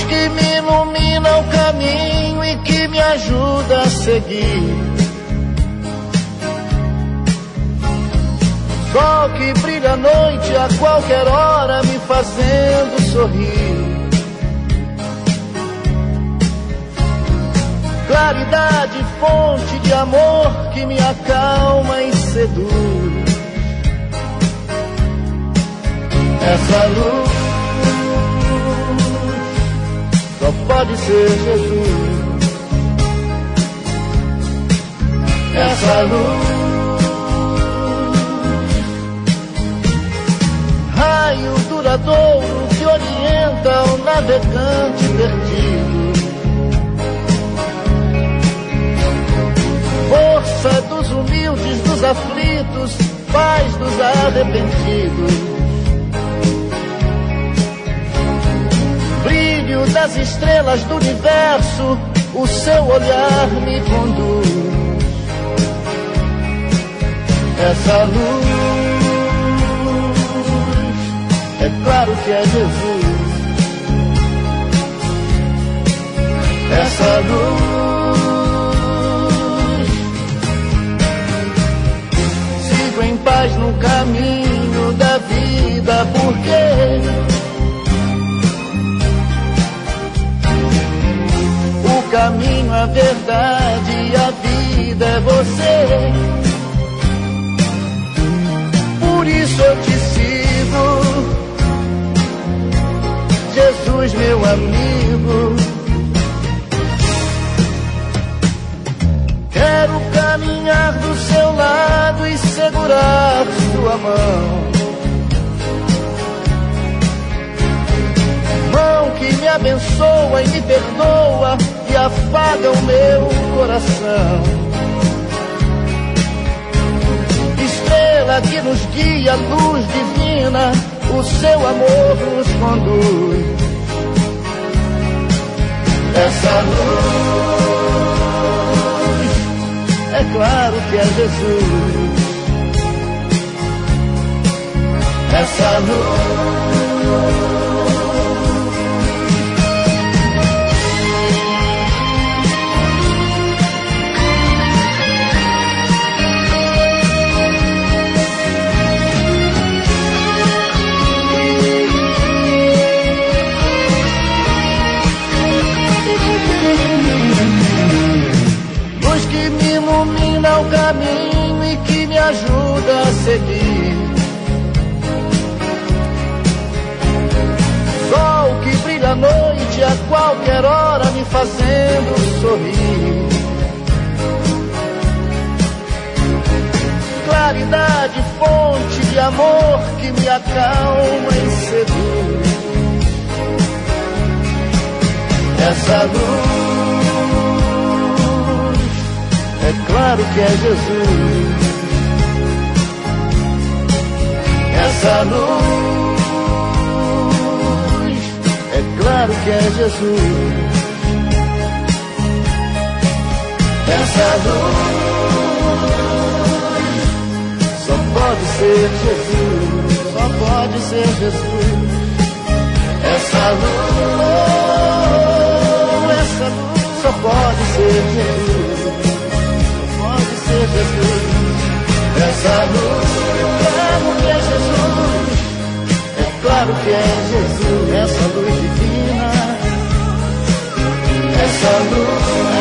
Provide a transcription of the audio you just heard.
que me ilumina o caminho e que me ajuda a seguir. Sol que brilha à noite a qualquer hora, me fazendo sorrir. Claridade, fonte de amor que me acalma e seduz. Essa luz só pode ser Jesus. Essa luz, raio duradouro que orienta o navegante perdido. Força dos humildes, dos aflitos, paz dos arrependidos. Brilho das estrelas do universo, o seu olhar me conduz. Essa luz, é claro que é Jesus. Essa luz em paz no caminho da vida, porque o caminho, a verdade e a vida é você. Por isso eu te sigo, Jesus meu amigo. Quero caminhar do seu lado e segurar sua mão. Mão que me abençoa e me perdoa e afaga o meu coração. Estrela que nos guia, luz divina, o seu amor nos conduz. Essa luz, é claro que é Jesus. Essa luz, luz que me ilumina o caminho e que me ajuda a seguir. Sol que brilha à noite a qualquer hora, me fazendo sorrir. Claridade, fonte de amor que me acalma e seduz. Essa luz, é claro que é Jesus. Essa luz, é claro que é Jesus. Essa luz, só pode ser Jesus. Só pode ser Jesus. Essa luz, só pode ser Jesus. Pode ser Jesus. Essa luz, claro que é Jesus. É claro que é Jesus. Essa luz divina, essa luz.